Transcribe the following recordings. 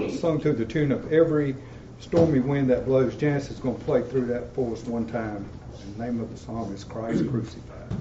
sung to the tune of Every Stormy Wind That Blows. Janice is going to play through that for us one time. The name of the song is Christ Crucified.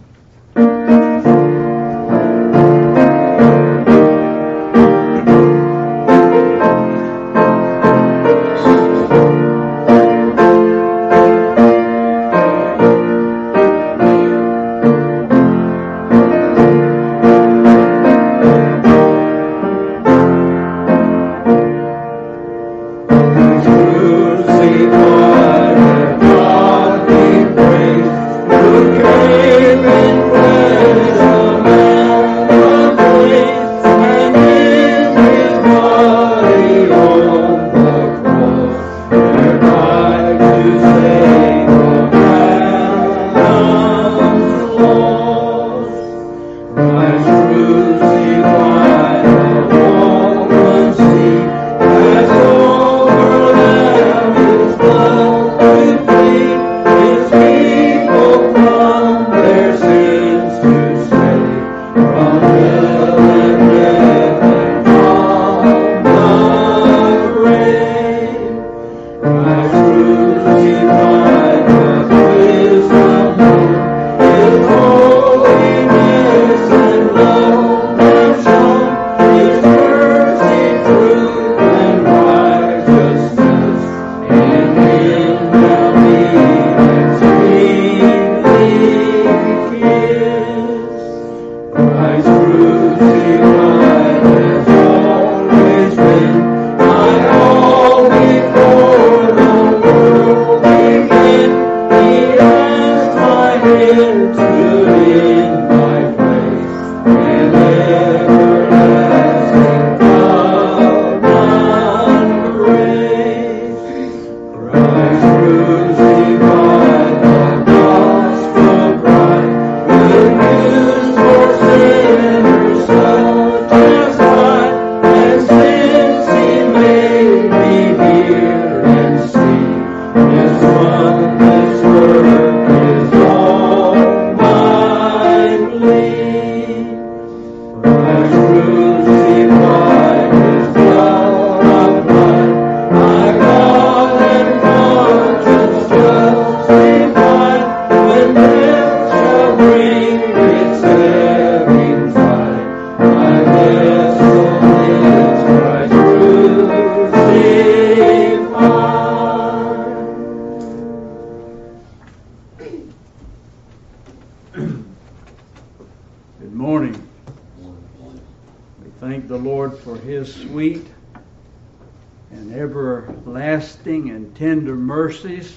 Tender mercies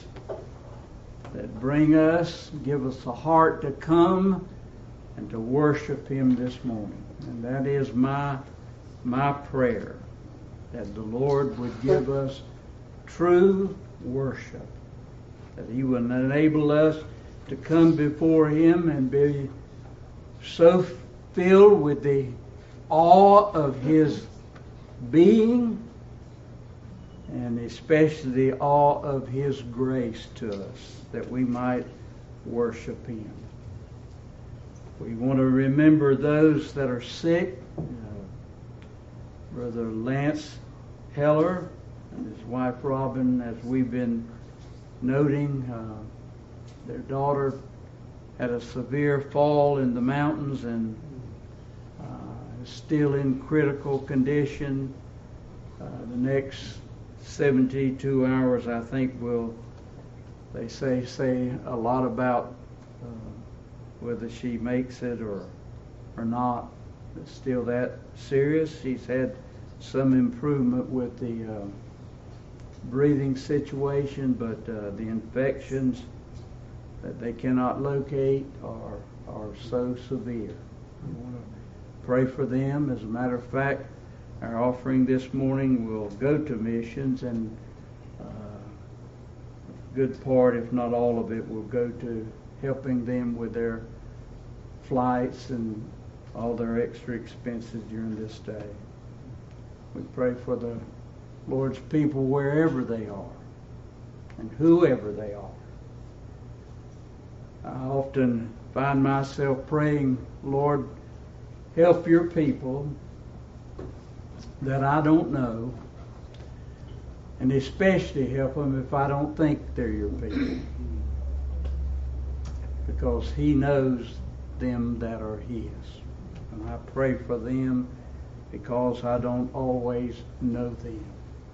that bring us, give us a heart to come and to worship Him this morning. And that is my prayer, that the Lord would give us true worship, that He would enable us to come before Him and be so filled with the awe of His being, and especially the awe of His grace to us, that we might worship Him. We want to remember those that are sick. Brother Lance Heller and his wife Robin, as we've been noting, their daughter had a severe fall in the mountains and is still in critical condition. The next 72 hours, I think, they say a lot about whether she makes it or not. It's still that serious. She's had some improvement with the breathing situation, but the infections that they cannot locate are so severe. We want to pray for them. As a matter of fact, our offering this morning will go to missions, and a good part, if not all of it, will go to helping them with their flights and all their extra expenses during this day. We pray for the Lord's people wherever they are and whoever they are. I often find myself praying, Lord, help your people that I don't know, And especially help them if I don't think they're your people. Because He knows them that are His. And I pray for them because I don't always know them.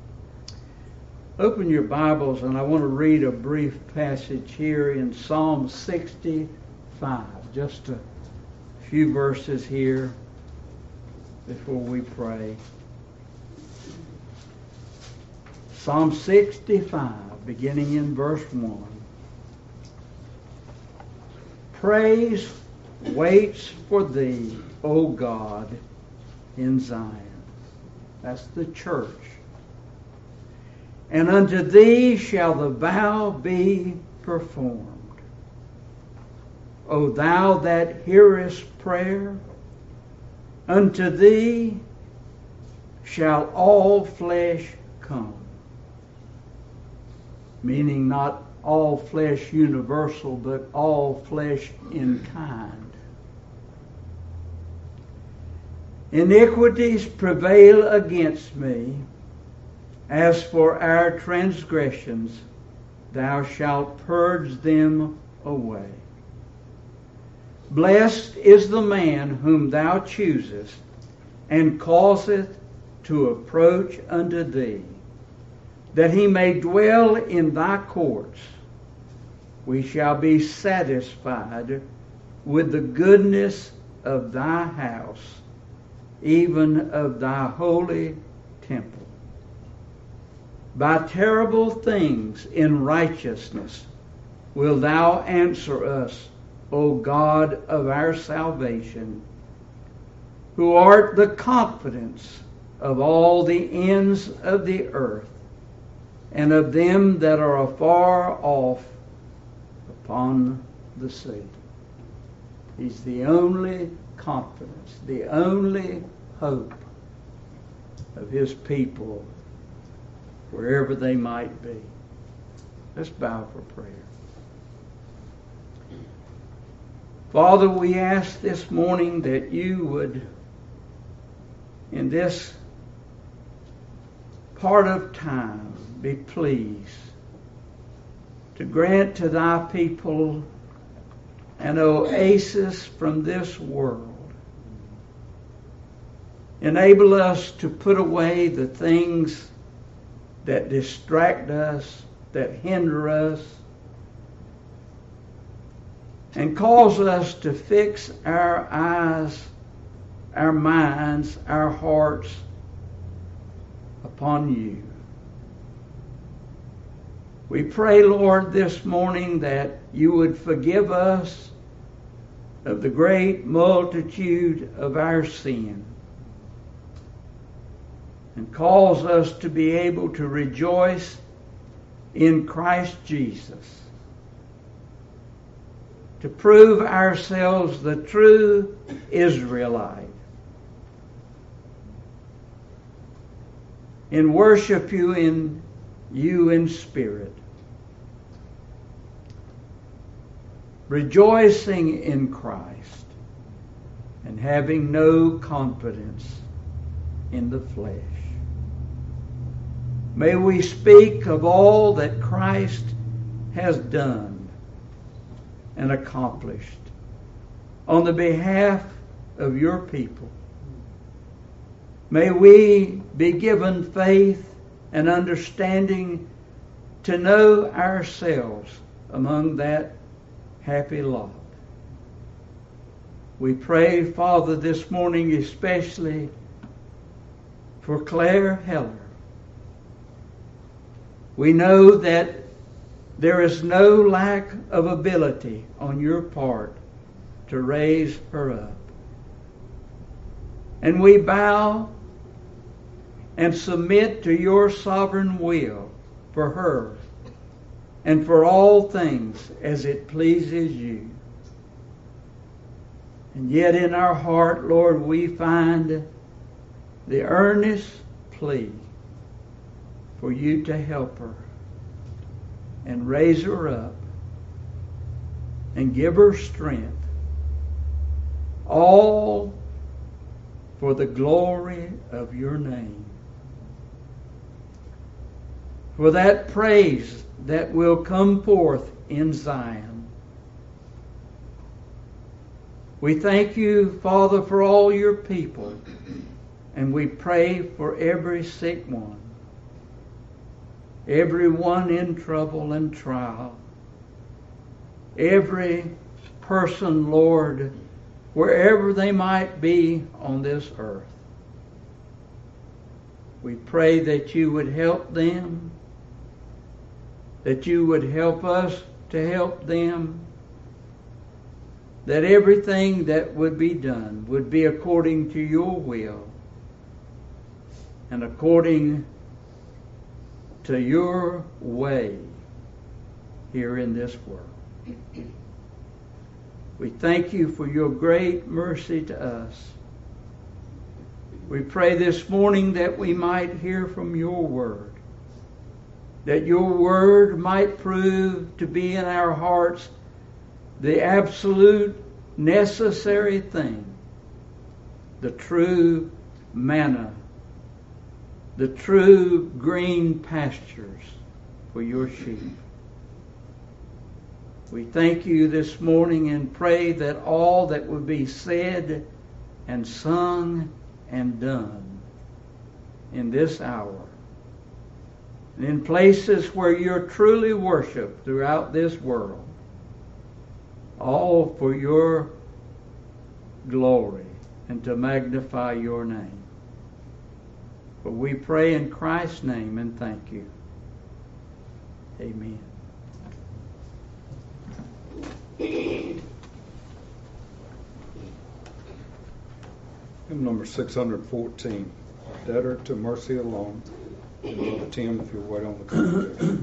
Open your Bibles, and I want to read a brief passage here in Psalm 65. Just a few verses here before we pray. Psalm 65, beginning in verse 1. Praise waits for thee, O God, in Zion. That's the church. And unto thee shall the vow be performed. O thou that hearest prayer, unto thee shall all flesh come. Meaning not all flesh universal, but all flesh in kind. Iniquities prevail against me. As for our transgressions, thou shalt purge them away. Blessed is the man whom thou choosest, and causeth to approach unto thee, that he may dwell in thy courts. We shall be satisfied with the goodness of thy house, even of thy holy temple. By terrible things in righteousness wilt thou answer us, O God of our salvation, who art the confidence of all the ends of the earth, and of them that are afar off upon the sea. He's the only confidence, the only hope of His people, wherever they might be. Let's bow for prayer. Father, we ask this morning that you would, in this part of time, be pleased to grant to thy people an oasis from this world. Enable us to put away the things that distract us, that hinder us, and cause us to fix our eyes, our minds, our hearts upon you. We pray, Lord, this morning that you would forgive us of the great multitude of our sin, and cause us to be able to rejoice in Christ Jesus, to prove ourselves the true Israelite, and worship you in spirit, rejoicing in Christ, and having no confidence in the flesh. May we speak of all that Christ has done and accomplished on the behalf of your people. May we be given faith and understanding to know ourselves among that happy lot. We pray, Father, this morning especially for Claire Heller. We know that there is no lack of ability on your part to raise her up. And we bow and submit to your sovereign will for her and for all things as it pleases you. And yet in our heart, Lord, we find the earnest plea for you to help her and raise her up and give her strength, all for the glory of your name. for that praise that will come forth in Zion. We thank you, Father, for all your people, and we pray for every sick one, everyone in trouble and trial, every person, Lord, wherever they might be on this earth. We pray that you would help them, that you would help us to help them, that everything that would be done would be according to your will and according to your way here in this world. We thank you for your great mercy to us. We pray this morning that we might hear from your word, that your word might prove to be in our hearts the absolute necessary thing, the true manna, the true green pastures for your sheep. We thank you this morning and pray that all that will be said and sung and done in this hour, and in places where you're truly worshiped throughout this world, all for your glory and to magnify your name. For we pray in Christ's name and thank you. Amen. Hymn number 614, Debtor to Mercy Alone. And Brother Tim, if you'll wait on the commentary.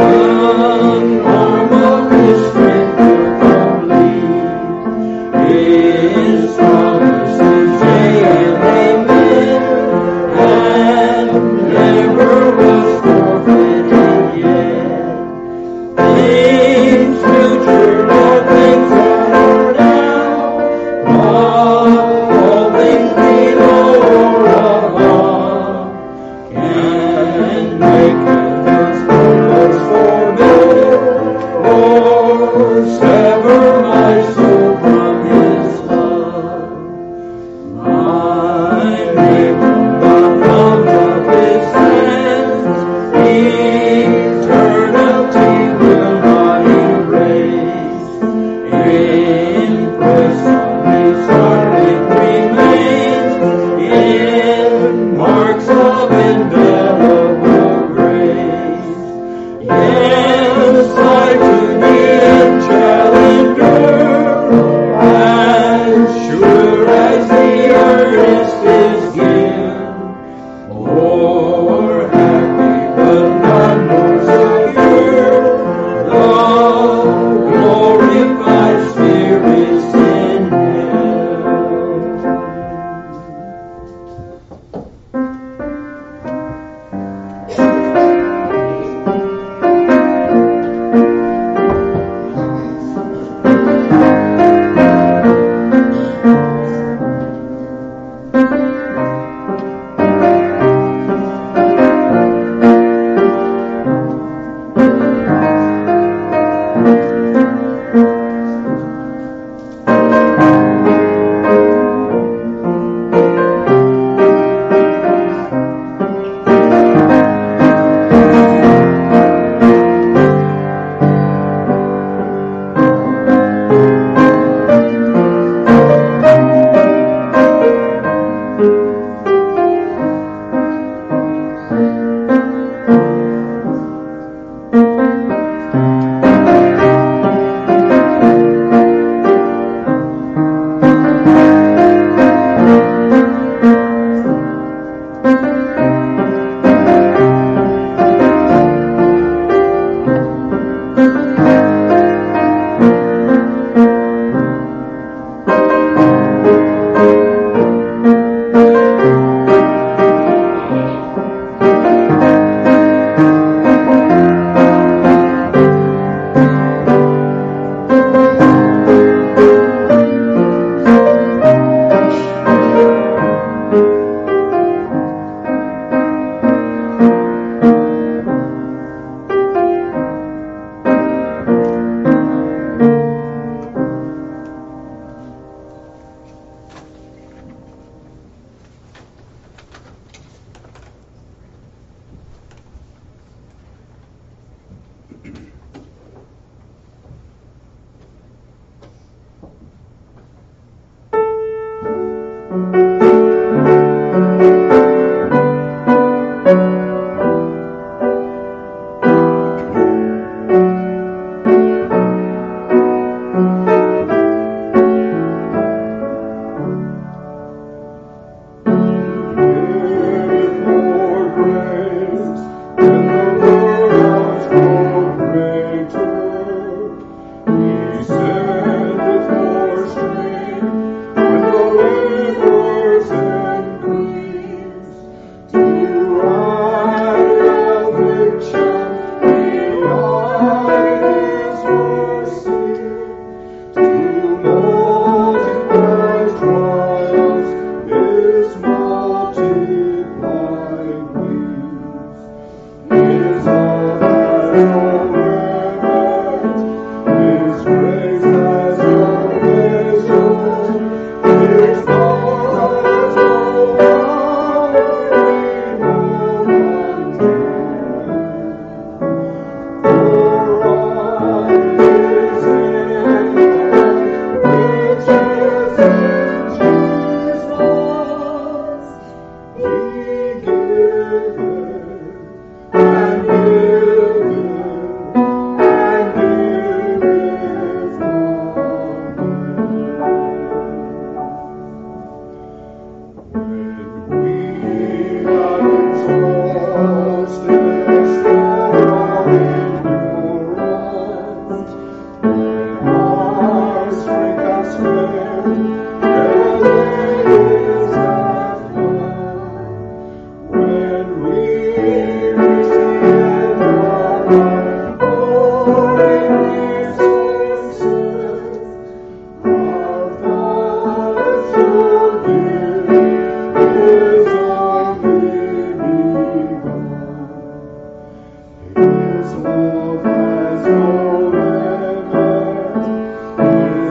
Amen.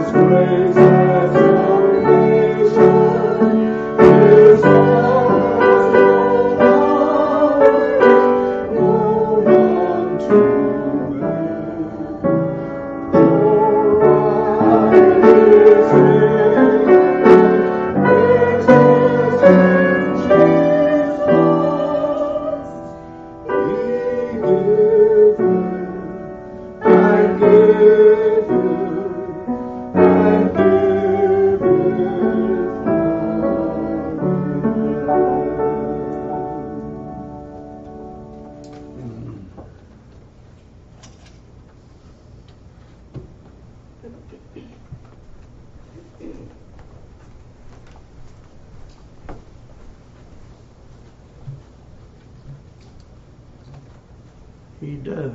He does.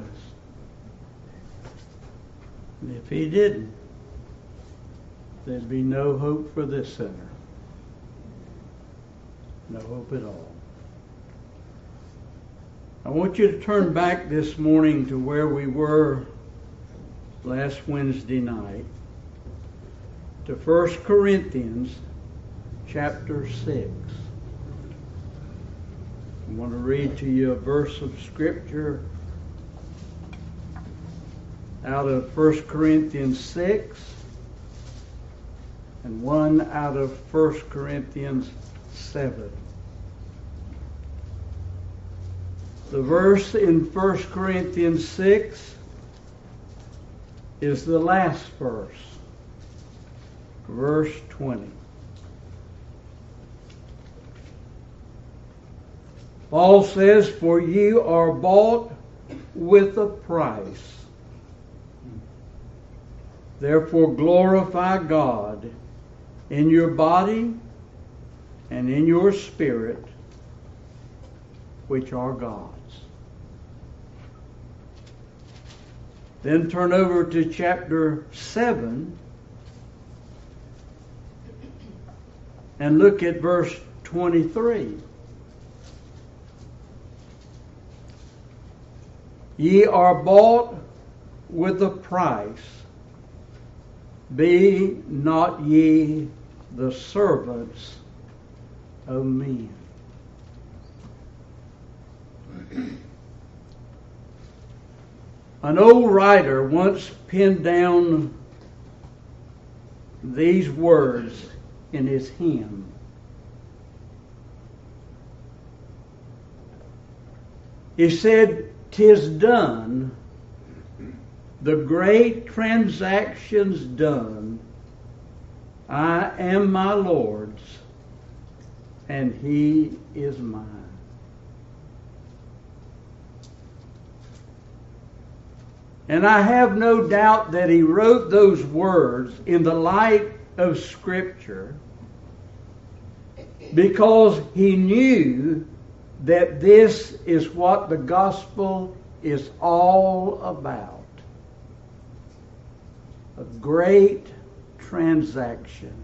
And if he didn't, there'd be no hope for this sinner. No hope at all. I want you to turn back this morning to where we were last Wednesday night, to 1 Corinthians chapter 6. I want to read to you a verse of Scripture out of 1 Corinthians 6 and one out of 1 Corinthians 7. The verse in 1 Corinthians 6 is the last verse, verse 20. Paul says, "For ye are bought with a price. Therefore glorify God in your body and in your spirit, which are God's." Then turn over to chapter 7 and look at verse 23. Ye are bought with a price. Be not ye the servants of men. An old writer once penned down these words in his hymn. He said, "'Tis done, the great transaction's done. I am my Lord's, and He is mine." And I have no doubt that he wrote those words in the light of Scripture because he knew that this is what the gospel is all about. A great transaction.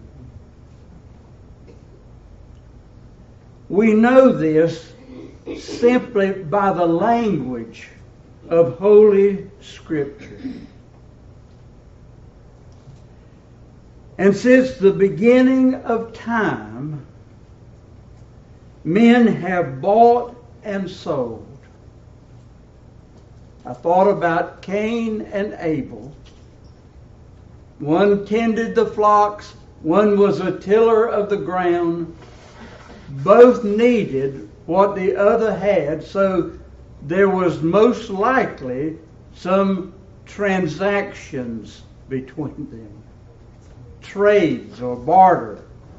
We know this simply by the language of Holy Scripture. And since the beginning of time, men have bought and sold. I thought about Cain and Abel. One tended the flocks, one was a tiller of the ground. Both needed what the other had, so there was most likely some transactions between them. Trades or barter.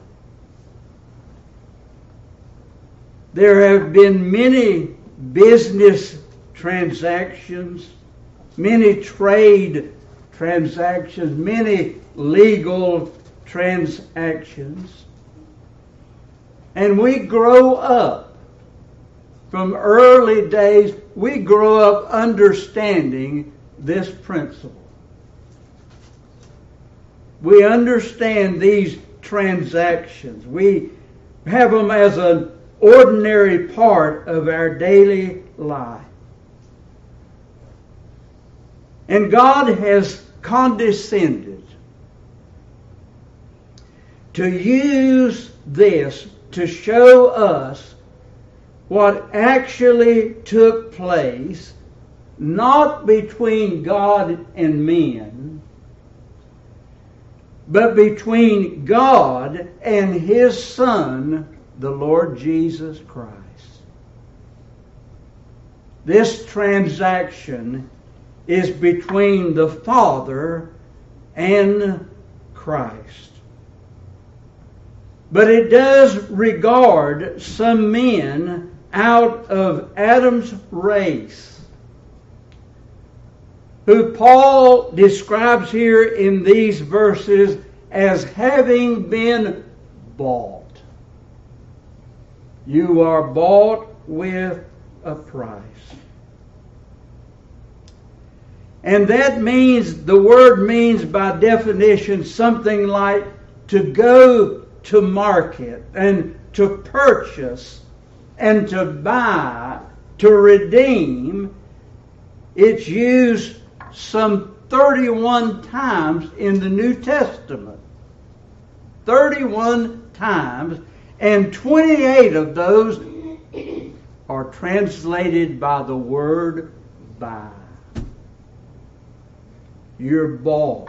There have been many business transactions, many trade transactions, many legal transactions. And we grow up. From early days, we grow up understanding this principle. We understand these transactions. We have them as an ordinary part of our daily life. And God has condescended to use this to show us what actually took place, not between God and men, but between God and His Son, the Lord Jesus Christ. This transaction is between the Father and Christ. But it does regard some men out of Adam's race, who Paul describes here in these verses as having been bought. You are bought with a price. And that means, the word means by definition something like to go to market and to purchase and to buy, to redeem. It's used some 31 times in the New Testament. 31 times, and 28 of those are translated by the word buy. You're bought.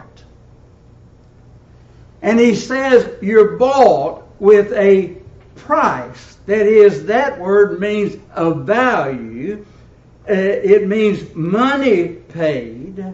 And he says you're bought with a price. That is, that word means a value. It means money paid.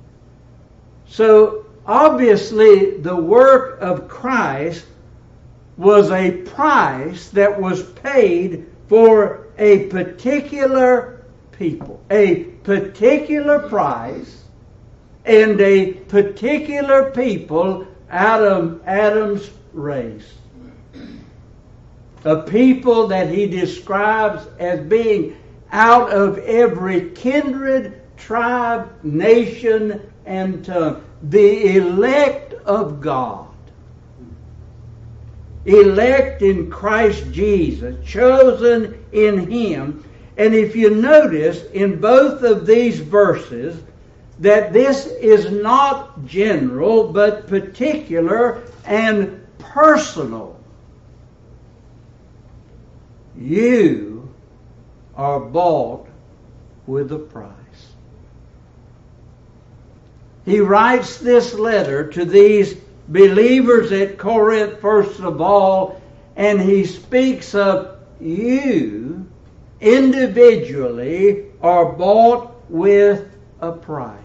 So obviously the work of Christ was a price that was paid for a particular people. A particular price and a particular people out of Adam's race. A people that he describes as being out of every kindred, tribe, nation, and tongue. The elect of God. Elect in Christ Jesus. Chosen in Him. And if you notice in both of these verses, that this is not general, but particular and personal. You are bought with a price. He writes this letter to these believers at Corinth, first of all, and he speaks of you individually are bought with a price.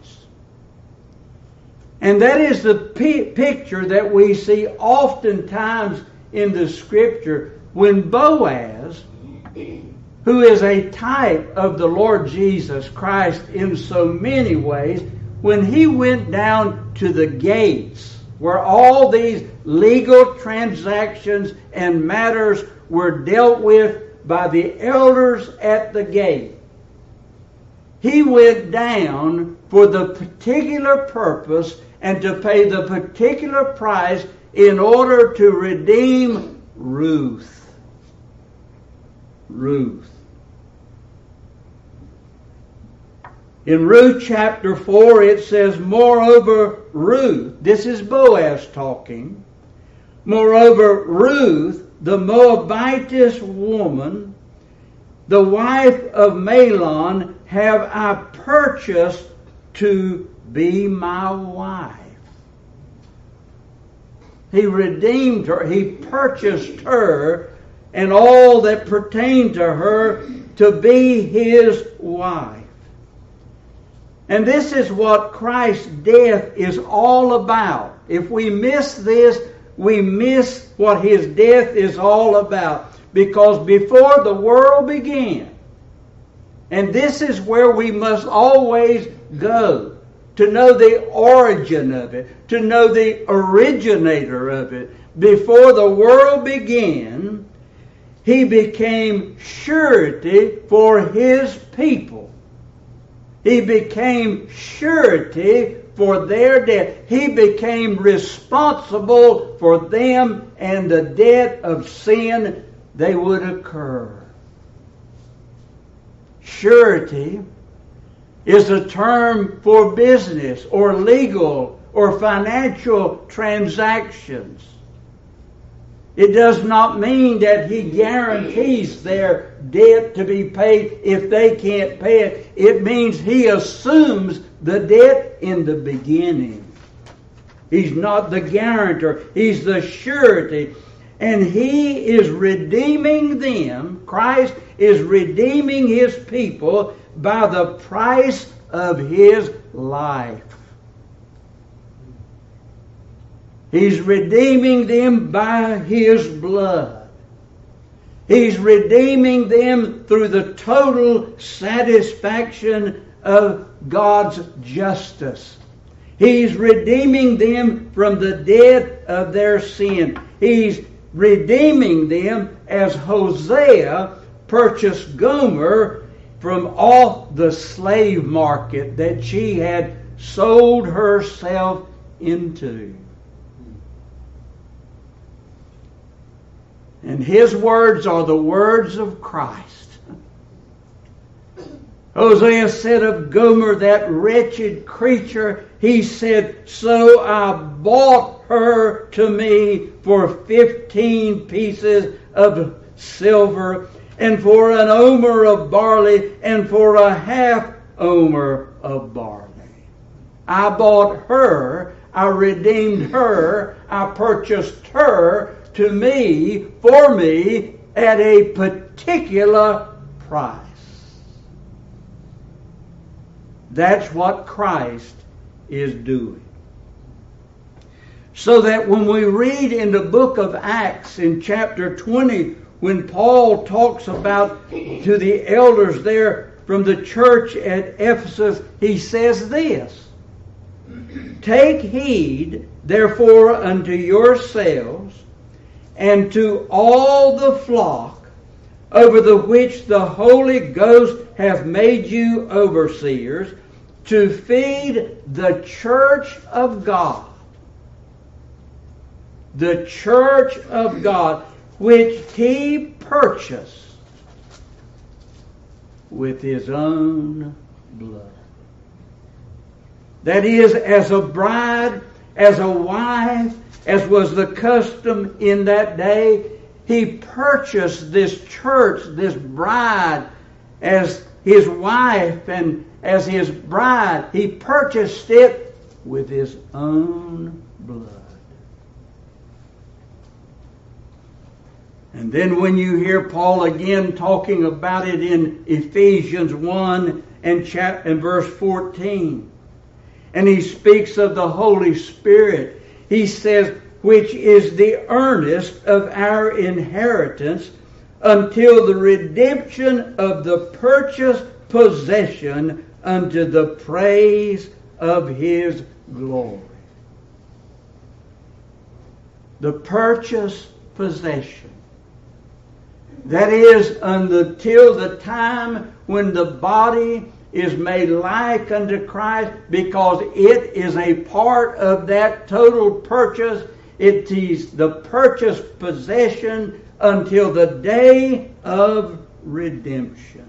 And that is the picture that we see oftentimes in the Scripture when Boaz, who is a type of the Lord Jesus Christ in so many ways, when he went down to the gates where all these legal transactions and matters were dealt with by the elders at the gate, he went down for the particular purpose and to pay the particular price in order to redeem Ruth. Ruth. In Ruth chapter 4 it says, moreover Ruth, this is Boaz talking, moreover Ruth, the Moabitess woman, the wife of Mahlon, have I purchased to be my wife. He redeemed her. He purchased her and all that pertained to her to be his wife. And this is what Christ's death is all about. If we miss this, we miss what his death is all about. Because before the world began, and this is where we must always go, to know the origin of it, to know the originator of it. Before the world began, he became surety for his people. He became surety for their debt. He became responsible for them and the debt of sin they would incur. Surety is a term for business or legal or financial transactions. It does not mean that He guarantees their debt to be paid if they can't pay it. It means He assumes the debt in the beginning. He's not the guarantor. He's the surety. And He is redeeming them. Christ is redeeming His people by the price of His life. He's redeeming them by His blood. He's redeeming them through the total satisfaction of God's justice. He's redeeming them from the debt of their sin. He's redeeming them as Hosea purchased Gomer from off the slave market that she had sold herself into. And His words are the words of Christ. Hosea said of Gomer, that wretched creature, he said, so I bought her to me for 15 pieces of silver, and for an omer of barley, and for a half omer of barley. I bought her, I redeemed her, I purchased her to me, for me, at a particular price. That's what Christ is doing. So that when we read in the book of Acts in chapter 20, when Paul talks about to the elders there from the church at Ephesus, he says this, take heed therefore unto yourselves and to all the flock over the which the Holy Ghost hath made you overseers, to feed the church of God. The church of God, which He purchased with His own blood. That is, as a bride, as a wife, as was the custom in that day, He purchased this church, this bride, as His wife and as His bride. He purchased it with His own blood. And then when you hear Paul again talking about it in Ephesians 1 and verse 14, and he speaks of the Holy Spirit, he says, which is the earnest of our inheritance until the redemption of the purchased possession unto the praise of His glory. The purchased possession. That is, until the time when the body is made like unto Christ, because it is a part of that total purchase. It is the purchased possession until the day of redemption.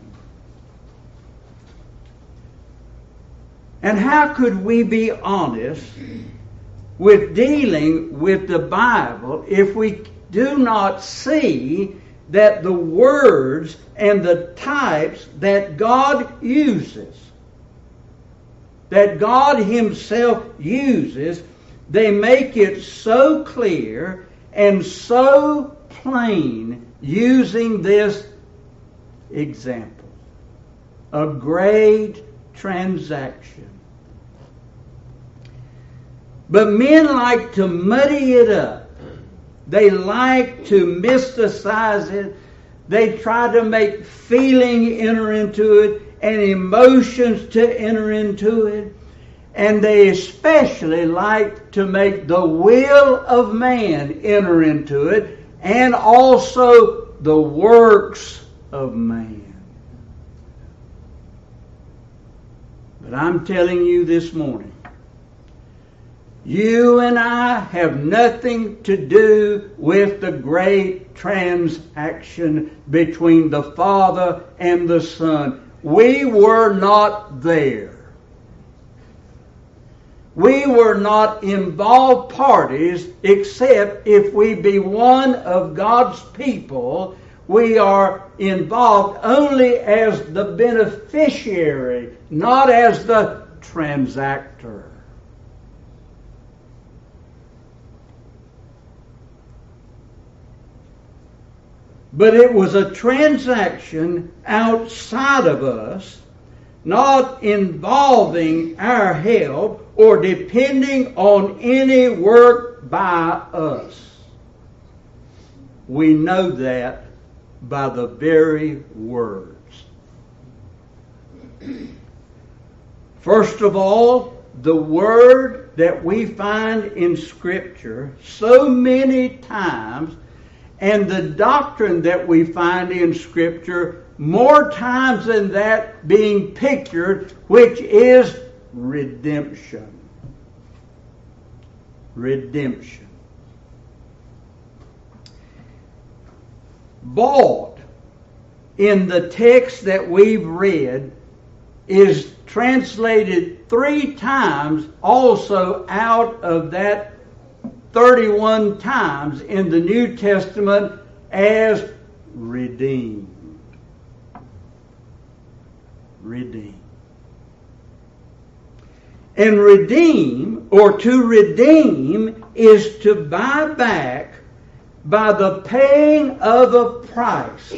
And how could we be honest with dealing with the Bible if we do not see that the words and the types that God uses, that God Himself uses, they make it so clear and so plain using this example. A great transaction. But men like to muddy it up. They like to mysticize it. They try to make feeling enter into it and emotions to enter into it. And they especially like to make the will of man enter into it, and also the works of man. But I'm telling you this morning, you and I have nothing to do with the great transaction between the Father and the Son. We were not there. We were not involved parties except if we be one of God's people. We are involved only as the beneficiary, not as the transactor. But it was a transaction outside of us, not involving our help or depending on any work by us. We know that by the very words. First of all, the word that we find in Scripture so many times, and the doctrine that we find in Scripture more times than that being pictured, which is redemption. Redemption. Bought in the text that we've read is translated 3 times also out of that 31 times in the New Testament as redeemed. Redeemed. And redeem, or to redeem, is to buy back by the paying of a price.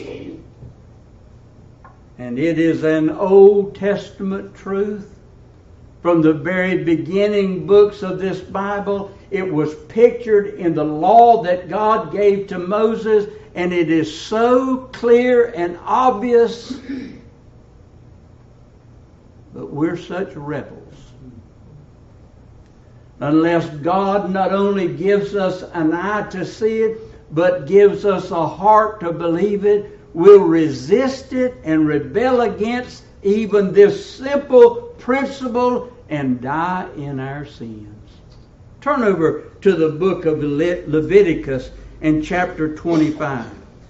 And it is an Old Testament truth. From the very beginning books of this Bible, it was pictured in the law that God gave to Moses, and it is so clear and obvious. But we're such rebels. Unless God not only gives us an eye to see it, but gives us a heart to believe it, we'll resist it and rebel against even this simple principle and die in our sins. Turn over to the book of Leviticus in chapter 25.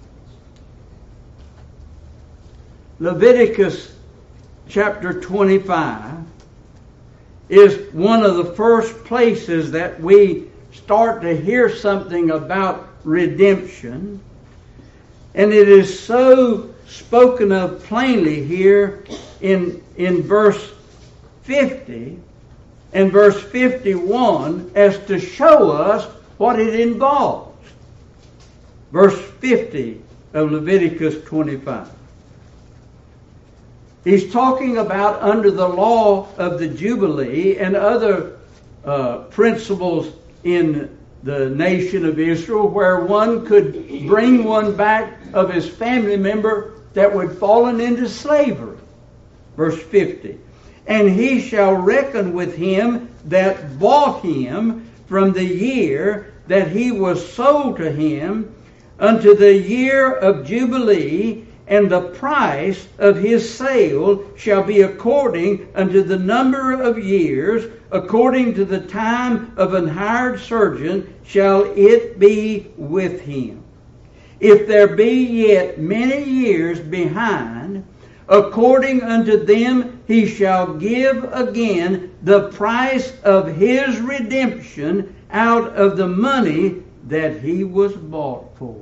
Leviticus chapter 25 is one of the first places that we start to hear something about redemption. And it is so spoken of plainly here in verse 50 and verse 51 as to show us what it involves. Verse 50 of Leviticus 25. He's talking about under the law of the Jubilee and other principles in the nation of Israel, where one could bring one back of his family member that would fallen into slavery. Verse 50. And he shall reckon with him that bought him from the year that he was sold to him unto the year of Jubilee, and the price of his sale shall be according unto the number of years, according to the time of an hired surgeon shall it be with him. If there be yet many years behind, according unto them he shall give again the price of his redemption out of the money that he was bought for.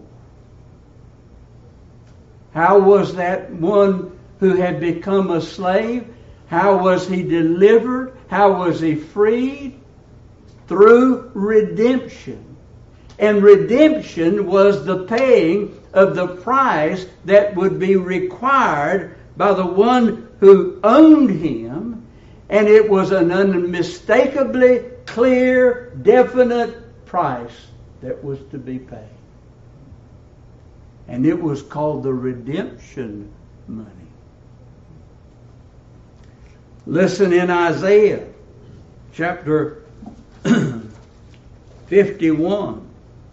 How was that one who had become a slave? How was he delivered? How was he freed? Through redemption. And redemption was the paying of the price that would be required by the one who owned him. And it was an unmistakably clear, definite price that was to be paid. And it was called the redemption money. Listen in Isaiah chapter 51.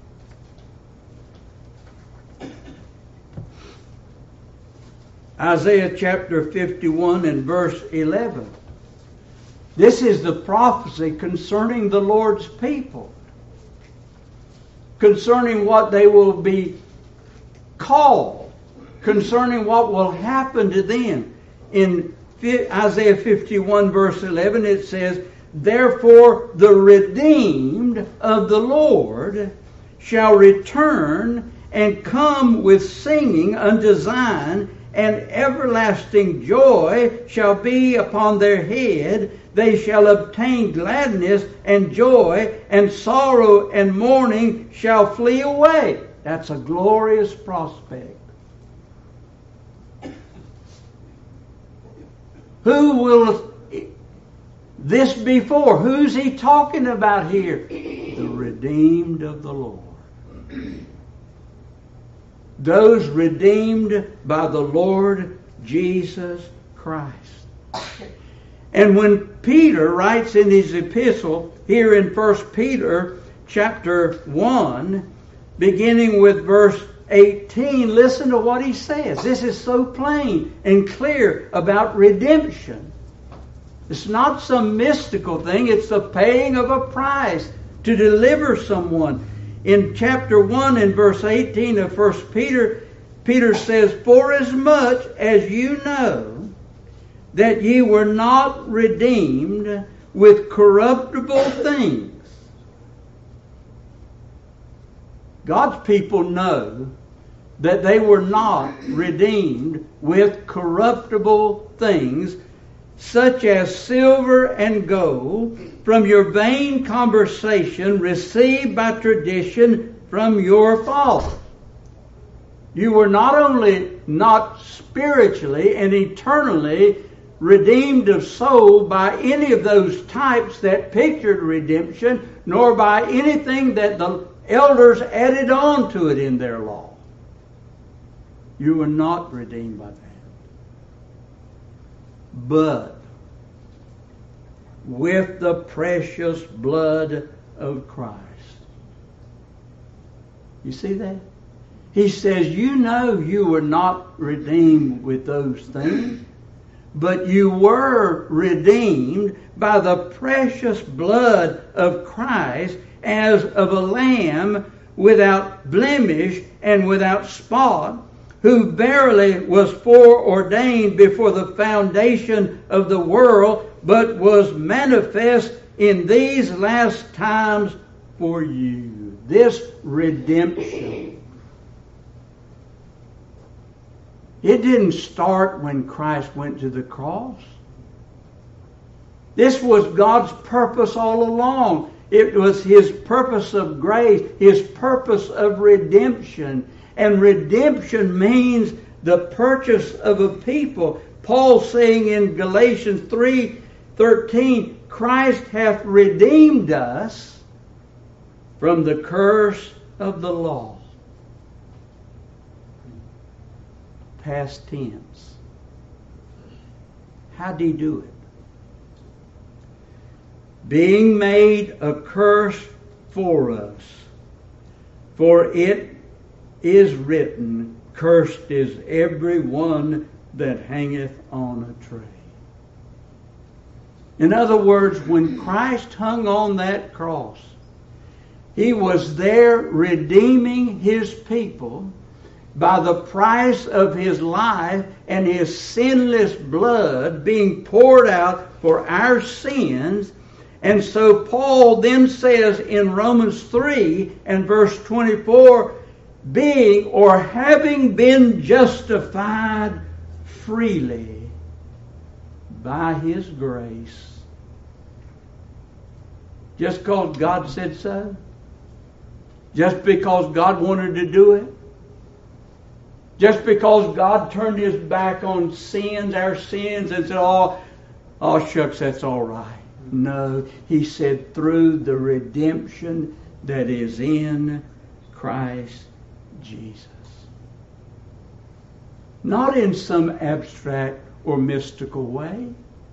Isaiah chapter 51 and verse 11. This is the prophecy concerning the Lord's people. Concerning what they will be called, concerning what will happen to them. In Isaiah 51 verse 11 it says, Therefore the redeemed of the Lord shall return and come with singing unto Zion, and everlasting joy shall be upon their head. They shall obtain gladness and joy, and sorrow and mourning shall flee away. That's a glorious prospect. Who will this be for? Who's he talking about here? The redeemed of the Lord. Those redeemed by the Lord Jesus Christ. And when Peter writes in his epistle here in 1 Peter chapter 1, beginning with verse 18, listen to what he says. This is so plain and clear about redemption. It's not some mystical thing. It's the paying of a price to deliver someone. In chapter 1 and verse 18 of 1 Peter, Peter says, "Forasmuch as you know that ye were not redeemed with corruptible things." God's people know that they were not redeemed with corruptible things, such as silver and gold, from your vain conversation received by tradition from your fathers. You were not only not spiritually and eternally redeemed of soul by any of those types that pictured redemption, nor by anything that the elders added on to it in their law. You were not redeemed by that. But with the precious blood of Christ. You see that? He says, you know you were not redeemed with those things, but you were redeemed by the precious blood of Christ, as of a lamb without blemish and without spot, who verily was foreordained before the foundation of the world, but was manifest in these last times for you. This redemption. It didn't start when Christ went to the cross. This was God's purpose all along. It was His purpose of grace, His purpose of redemption. And redemption means the purchase of a people. Paul saying in Galatians 3:13, Christ hath redeemed us from the curse of the law. Past tense. How did He do it? Being made a curse for us. For it is written, cursed is every one that hangeth on a tree. In other words, when Christ hung on that cross, He was there redeeming His people by the price of His life and His sinless blood being poured out for our sins. And so Paul then says in Romans 3 and verse 24, being or having been justified freely by His grace. Just because God said so? Just because God wanted to do it? Just because God turned His back on sins, our sins, and said, oh shucks, that's all right. No, He said through the redemption that is in Christ Jesus. Not in some abstract or mystical way.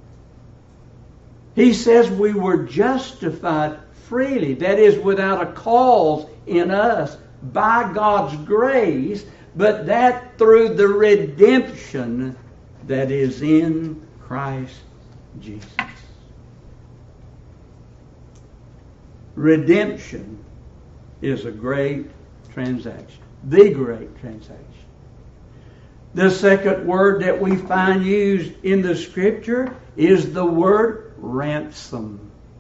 He says we were justified freely, that is without a cause in us, by God's grace, but that through the redemption that is in Christ Jesus. Redemption is a great transaction. The great transaction. The second word that we find used in the Scripture is the word ransom.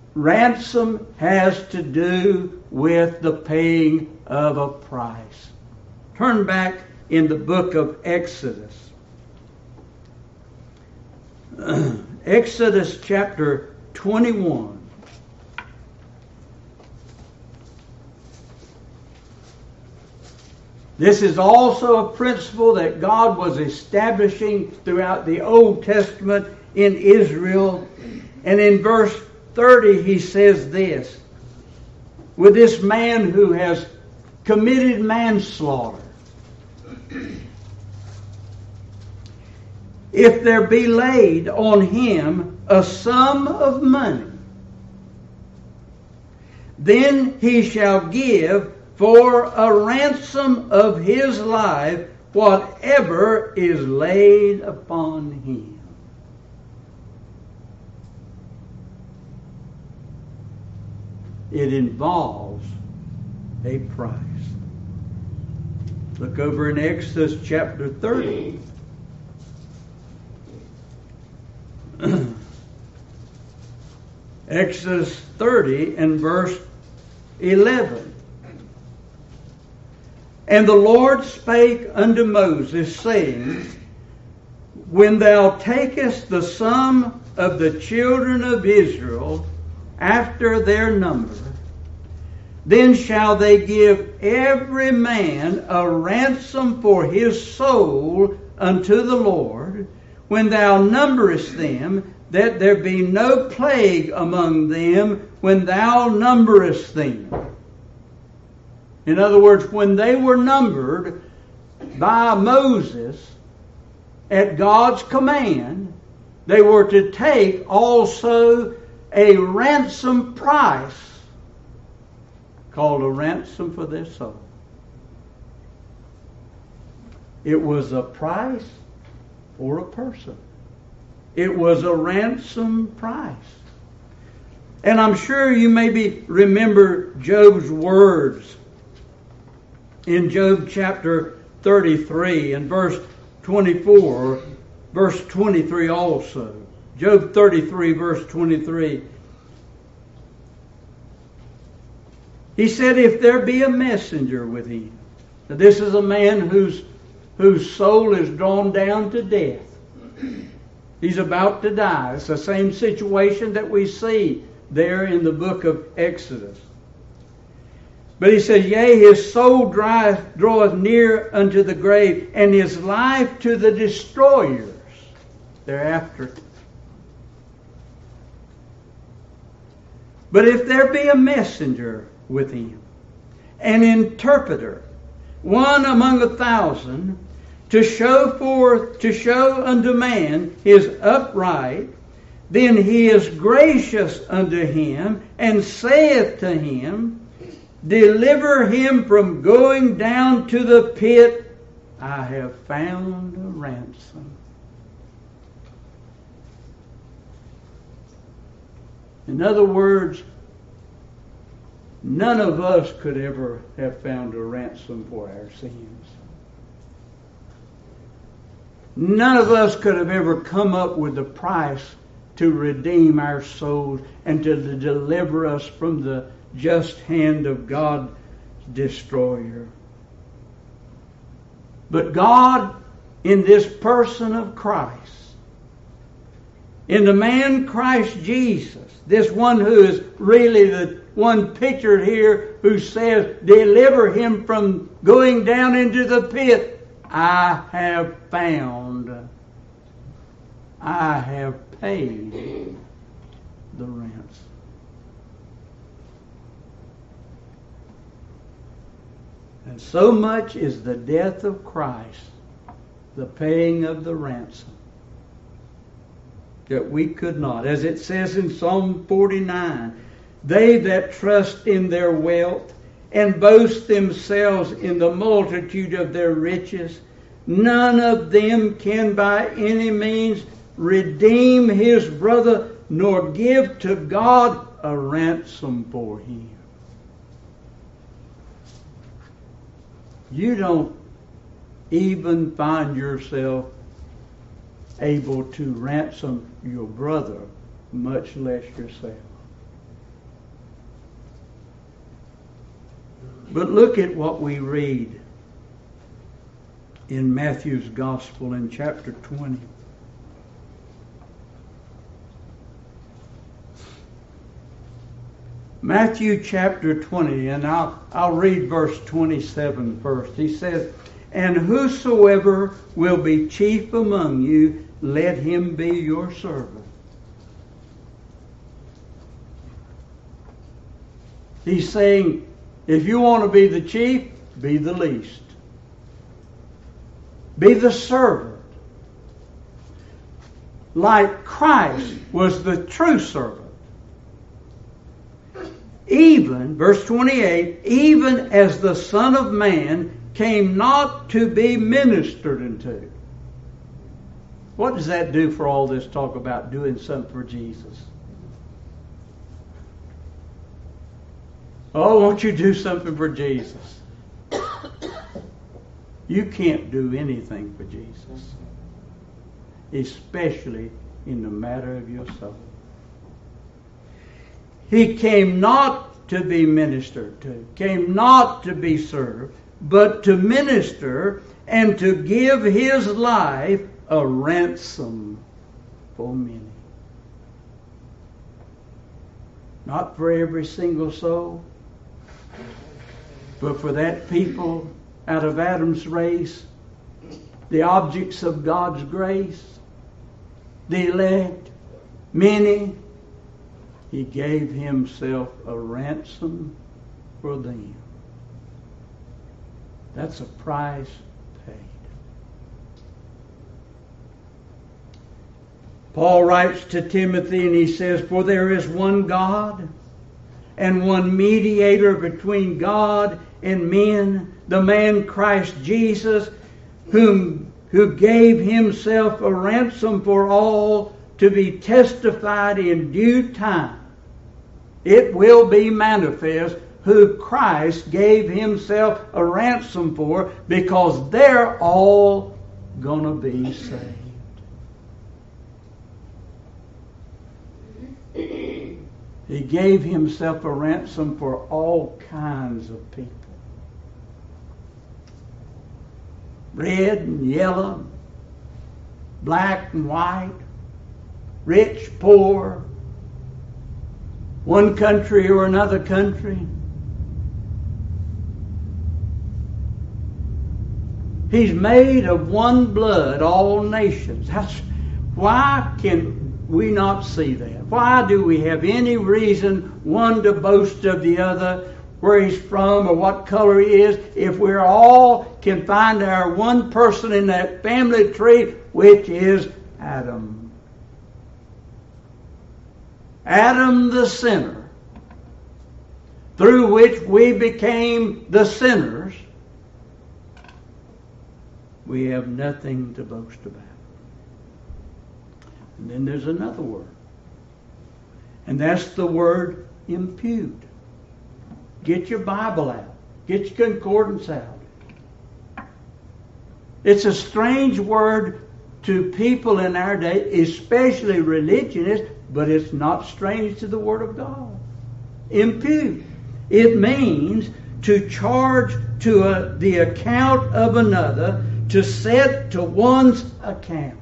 ransom has to do with the paying of a price. Turn back in the book of Exodus. Exodus chapter 21. This is also a principle that God was establishing throughout the Old Testament in Israel. And in verse 30 he says this, with this man who has committed manslaughter. If there be laid on him a sum of money, then he shall give for a ransom of his life whatever is laid upon him. It involves a price. Look over in Exodus chapter 30. Exodus 30 and verse 11. And the Lord spake unto Moses, saying, when thou takest the sum of the children of Israel after their number, then shall they give every man a ransom for his soul unto the Lord, when thou numberest them, that there be no plague among them when thou numberest them. In other words, when they were numbered by Moses at God's command, they were to take also a ransom price called a ransom for their soul. It was a price for a person. It was a ransom price. And I'm sure you maybe remember Job's words in Job chapter 33 and verse 24, verse 23 also. Job 33 verse 23. He said, if there be a messenger with him. Now this is a man whose soul is drawn down to death. He's about to die. It's the same situation that we see there in the book of Exodus. But he says, yea, his soul draweth near unto the grave, and his life to the destroyers thereafter. But if there be a messenger with him, an interpreter, one among 1,000, to show unto man his upright, then he is gracious unto him, and saith to him, deliver him from going down to the pit. I have found a ransom. In other words, none of us could ever have found a ransom for our sins. None of us could have ever come up with the price to redeem our souls and to deliver us from the just hand of God's destroyer. But God, in this person of Christ, in the man Christ Jesus, this one who is really the one pictured here who says, deliver him from going down into the pit, I have found, I have paid the ransom. And so much is the death of Christ, the paying of the ransom, that we could not. As it says in Psalm 49, they that trust in their wealth and boast themselves in the multitude of their riches, none of them can by any means redeem his brother, nor give to God a ransom for him. You don't even find yourself able to ransom your brother, much less yourself. But look at what we read in Matthew's Gospel in chapter 20. Matthew chapter 20, and I'll read verse 27 first. He says, "And whosoever will be chief among you, let him be your servant." He's saying, if you want to be the chief, be the least. Be the servant. Like Christ was the true servant. Even, verse 28, even as the Son of Man came not to be ministered unto. What does that do for all this talk about doing something for Jesus? Oh, won't you do something for Jesus? You can't do anything for Jesus, especially in the matter of your soul. He came not to be ministered to, came not to be served, but to minister and to give his life a ransom for many. Not for every single soul, but for that people out of Adam's race, the objects of God's grace, the elect, many. He gave himself a ransom for them. That's a price paid. Paul writes to Timothy and he says, "For there is one God and one mediator between God and men, the man Christ Jesus, who gave himself a ransom for all, to be testified in due time. It will be manifest who Christ gave himself a ransom for, because they're all going to be saved." He gave himself a ransom for all kinds of people. Red and yellow, black and white, rich, poor, one country or another country. He's made of one blood all nations. Why can we not see that? Why do we have any reason one to boast of the other, where he's from or what color he is, if we all can find our one person in that family tree, which is Adam? Adam the sinner, through which we became the sinners. We have nothing to boast about. And then there's another word. And that's the word impute. Get your Bible out. Get your concordance out. It's a strange word to people in our day, especially religionists, but it's not strange to the Word of God. Impute. It means to charge to the account of another, to set to one's account.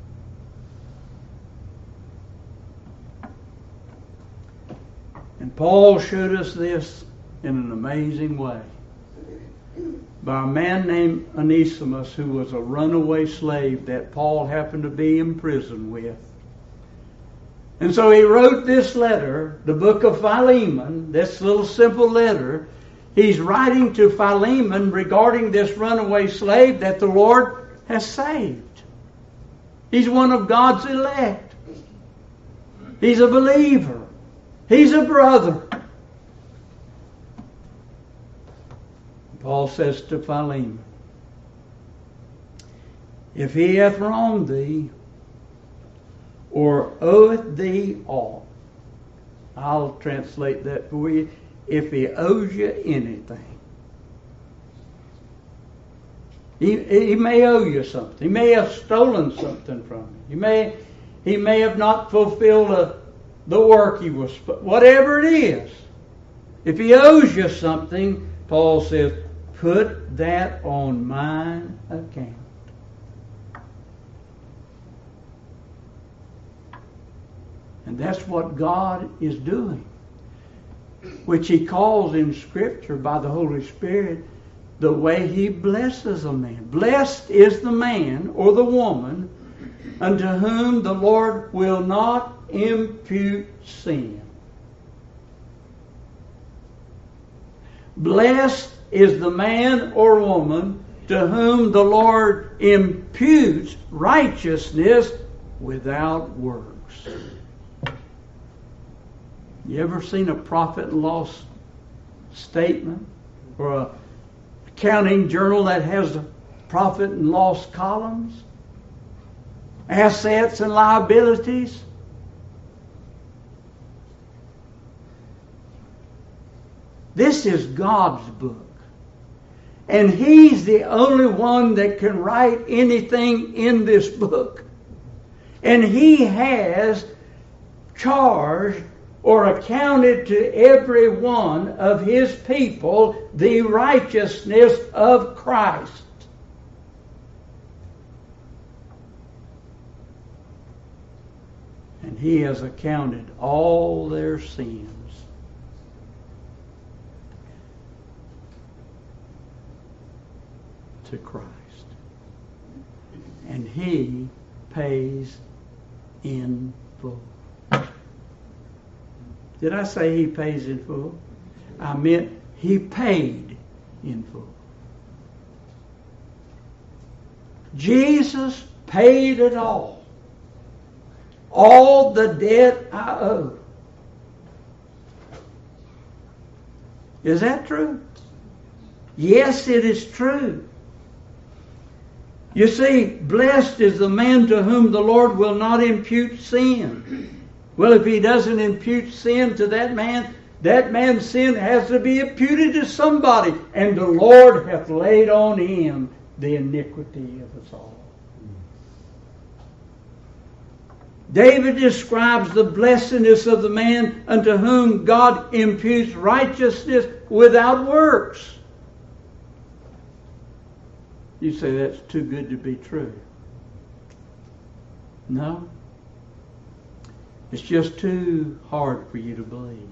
And Paul showed us this in an amazing way by a man named Onesimus, who was a runaway slave that Paul happened to be in prison with. And so he wrote this letter, the book of Philemon, this little simple letter. He's writing to Philemon regarding this runaway slave that the Lord has saved. He's one of God's elect. He's a believer. He's a brother. Paul says to Philemon, "If he hath wronged thee, or oweth thee aught," I'll translate that for you, if he owes you anything. He may owe you something. He may have stolen something from you. He may have not fulfilled the work he was, whatever it is. If he owes you something, Paul says, put that on mine account. And that's what God is doing, which He calls in Scripture by the Holy Spirit the way He blesses a man. Blessed is the man or the woman unto whom the Lord will not impute sin. Blessed is the man or woman to whom the Lord imputes righteousness without works. You ever seen a profit and loss statement or a accounting journal that has the profit and loss columns? Assets and liabilities? This is God's book. And He's the only one that can write anything in this book. And He has charged or accounted to every one of His people the righteousness of Christ. And He has accounted all their sins. To Christ. And He pays in full. Did I say He pays in full? I meant He paid in full. Jesus paid it all. All the debt I owe. Is that true? Yes, it is true. You see, blessed is the man to whom the Lord will not impute sin. Well, if He doesn't impute sin to that man's sin has to be imputed to somebody. And the Lord hath laid on Him the iniquity of us all. David describes the blessedness of the man unto whom God imputes righteousness without works. You say that's too good to be true. No. It's just too hard for you to believe.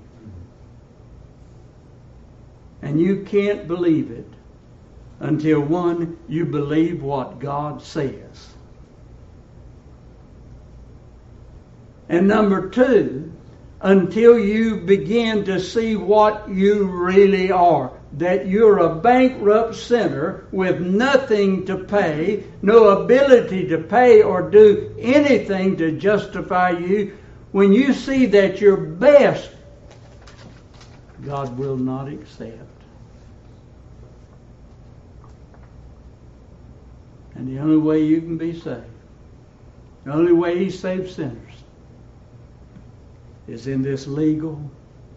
And you can't believe it until, one, you believe what God says. And number two, until you begin to see what you really are. That you're a bankrupt sinner with nothing to pay, no ability to pay or do anything to justify you. When you see that your best, God will not accept. And the only way you can be saved, the only way He saves sinners, is in this legal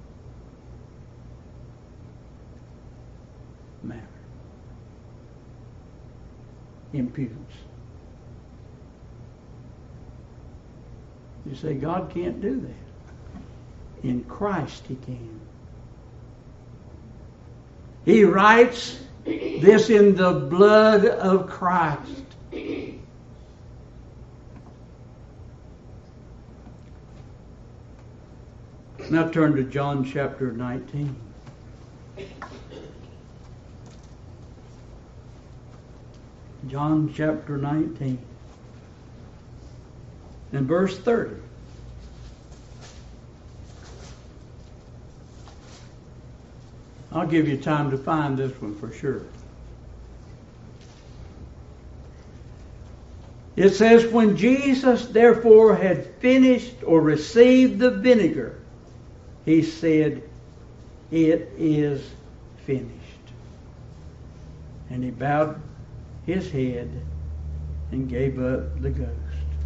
matter. Impudence. You say God can't do that. In Christ He can. He writes this in the blood of Christ. Now turn to John chapter 19. John chapter 19 and verse 30. I'll give you time to find this one for sure. It says, when Jesus therefore had finished or received the vinegar, He said, it is finished. And He bowed His head and gave up the ghost.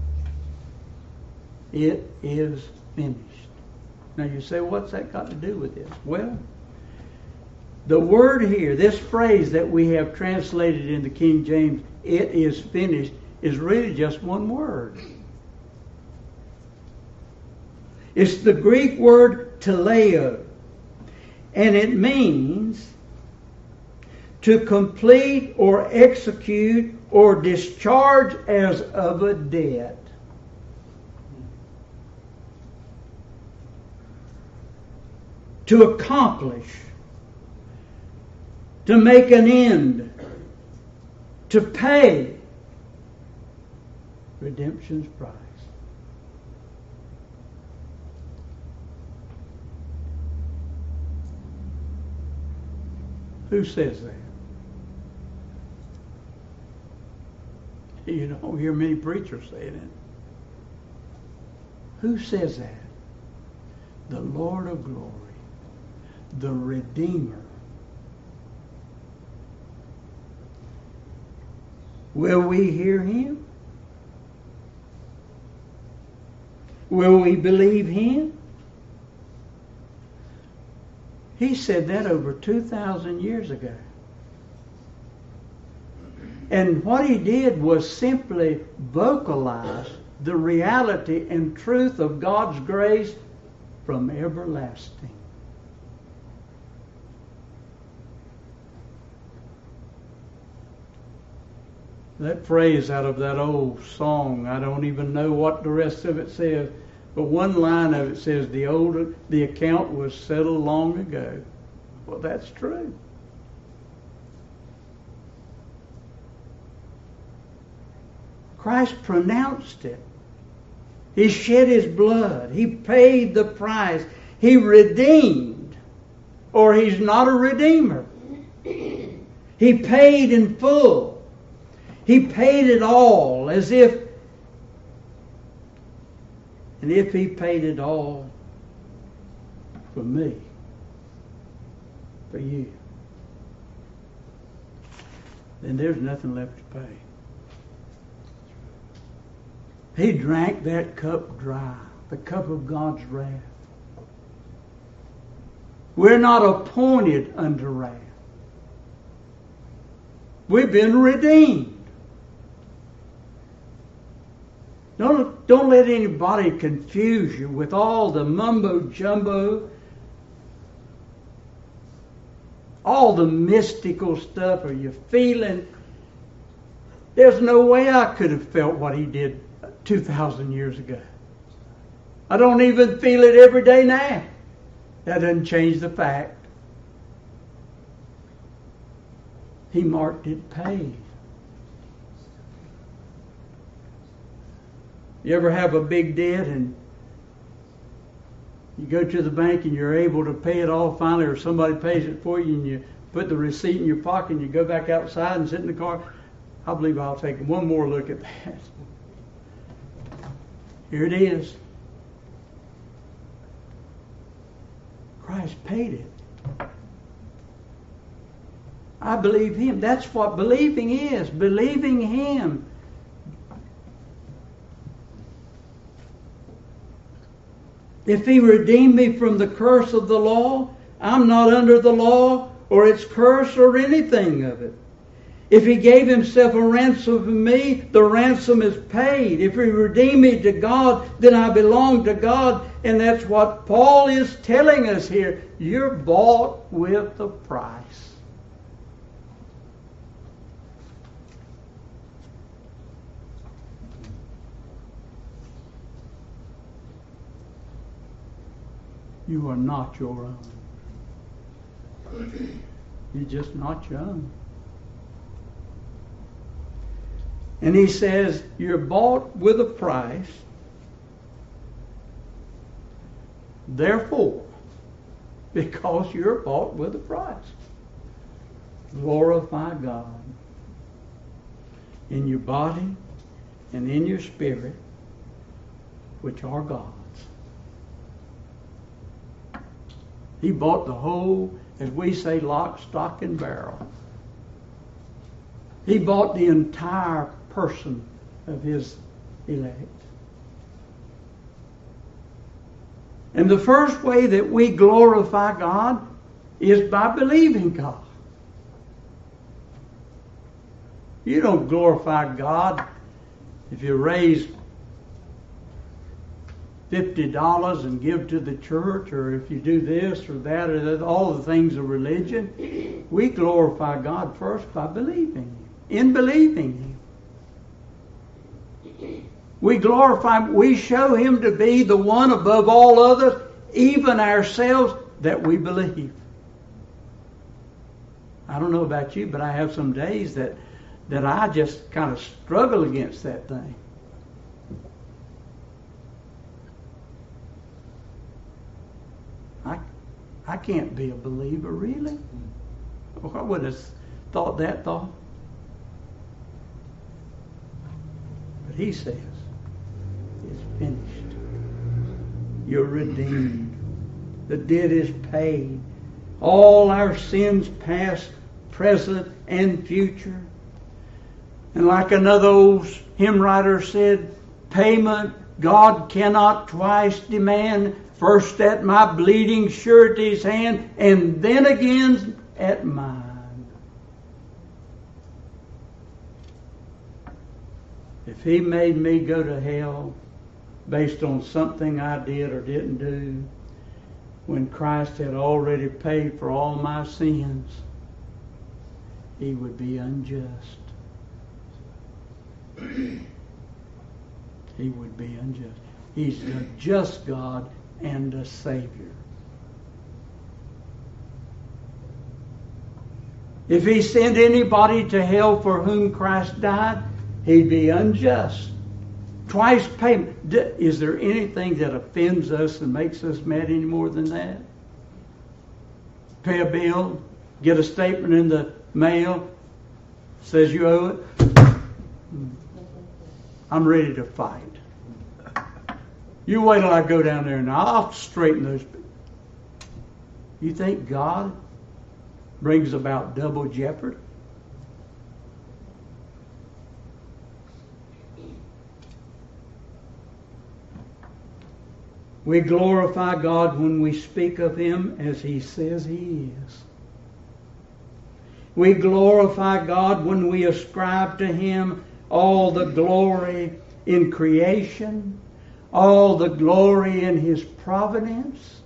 It is finished. Now you say, what's that got to do with this? Well, the word here, this phrase that we have translated in the King James, it is finished, is really just one word. It's the Greek word teleo. And it means to complete or execute or discharge as of a debt. To accomplish, to make an end, to pay redemption's price. Who says that? You don't hear many preachers saying it. Who says that? The Lord of glory, the Redeemer. Will we hear Him? Will we believe Him? He said that over 2,000 years ago. And what He did was simply vocalize the reality and truth of God's grace from everlasting. That phrase out of that old song, I don't even know what the rest of it says, but one line of it says, the account was settled long ago. Well, that's true. Christ pronounced it. He shed His blood. He paid the price. He redeemed, or He's not a redeemer. He paid in full. He paid it all as if, and if He paid it all for me, for you, then there's nothing left to pay. He drank that cup dry, the cup of God's wrath. We're not appointed unto wrath. We've been redeemed. Don't let anybody confuse you with all the mumbo jumbo, all the mystical stuff. Are you feeling? There's no way I could have felt what He did 2,000 years ago. I don't even feel it every day now. That doesn't change the fact. He marked it paid. You ever have a big debt and you go to the bank and you're able to pay it all finally, or somebody pays it for you and you put the receipt in your pocket and you go back outside and sit in the car? I believe I'll take one more look at that. Here it is. Christ paid it. I believe Him. That's what believing is. Believing Him. If He redeemed me from the curse of the law, I'm not under the law or its curse or anything of it. If He gave Himself a ransom for me, the ransom is paid. If He redeemed me to God, then I belong to God. And that's what Paul is telling us here. You're bought with a price. You are not your own. You're just not your own. And he says, you're bought with a price. Therefore, because you're bought with a price, glorify God in your body and in your spirit, which are God's. He bought the whole, as we say, lock, stock, and barrel. He bought the entire person of His elect. And the first way that we glorify God is by believing God. You don't glorify God if you raise $50 and give to the church, or if you do this or that, or that, all the things of religion. We glorify God first by believing Him, in believing Him. We glorify Him, we show Him to be the one above all others, even ourselves, that we believe. I don't know about you, but I have some days that I just kind of struggle against that thing. I can't be a believer, really. I wouldn't have thought that thought. But He says, it's finished. You're redeemed. The debt is paid. All our sins, past, present, and future. And like another old hymn writer said, payment God cannot twice demand, first at my bleeding surety's hand, and then again at mine. If He made me go to hell based on something I did or didn't do, when Christ had already paid for all my sins, He would be unjust. He would be unjust. He's a just God and a Savior. If He sent anybody to hell for whom Christ died, He'd be unjust. Twice payment. Is there anything that offends us and makes us mad any more than that? Pay a bill, get a statement in the mail, says you owe it. I'm ready to fight. You wait till I go down there and I'll straighten those. You think God brings about double jeopardy? We glorify God when we speak of Him as He says He is. We glorify God when we ascribe to Him all the glory in creation, all the glory in His providence.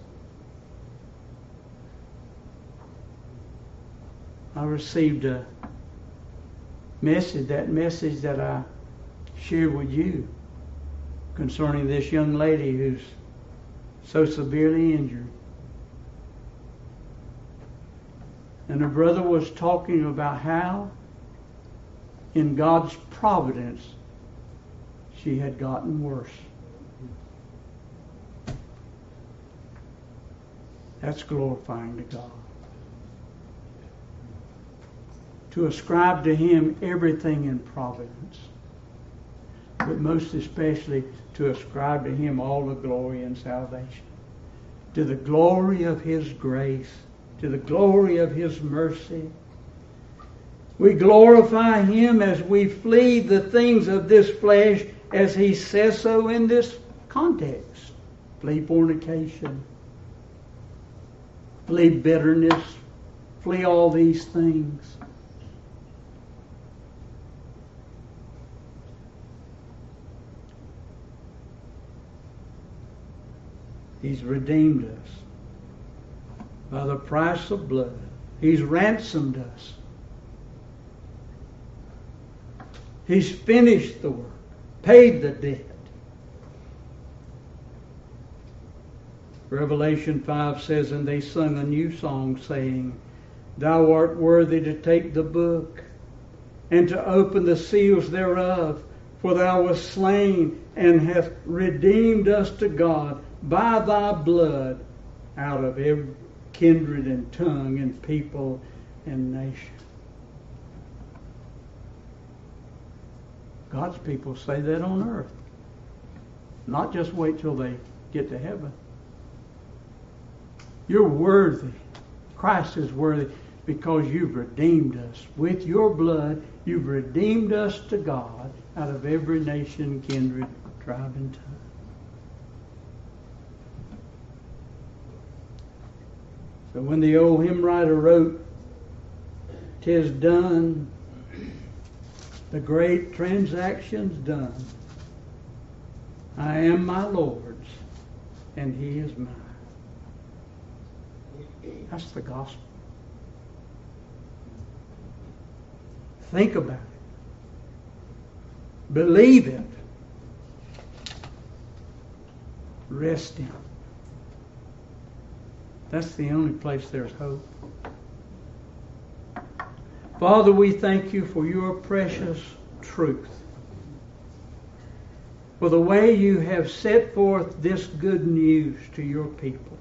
I received a message, that message that I shared with you concerning this young lady who's so severely injured. And her brother was talking about how in God's providence she had gotten worse. That's glorifying to God. To ascribe to Him everything in providence, but most especially to ascribe to Him all the glory in salvation. To the glory of His grace, to the glory of His mercy. We glorify Him as we flee the things of this flesh, as He says so in this context. Flee fornication, flee bitterness, flee all these things. He's redeemed us by the price of blood. He's ransomed us. He's finished the work, paid the debt. Revelation 5 says, and they sung a new song, saying, Thou art worthy to take the book and to open the seals thereof, for Thou wast slain and hast redeemed us to God by Thy blood out of every kindred and tongue and people and nation. God's people say that on earth. Not just wait till they get to heaven. You're worthy. Christ is worthy because you've redeemed us. With your blood, you've redeemed us to God out of every nation, kindred, tribe, and tongue. So when the old hymn writer wrote, "'Tis done, the great transaction's done. I am my Lord's, and he is mine. That's the gospel. Think about it. Believe it. Rest in it. That's the only place there's hope. Father, we thank you for your precious truth, for the way you have set forth this good news to your people.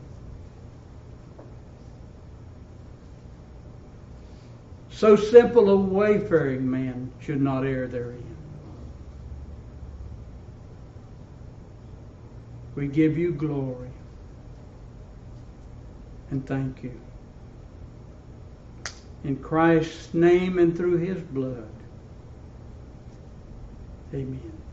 So simple a wayfaring man should not err therein. We give you glory and thank you. In Christ's name and through his blood. Amen.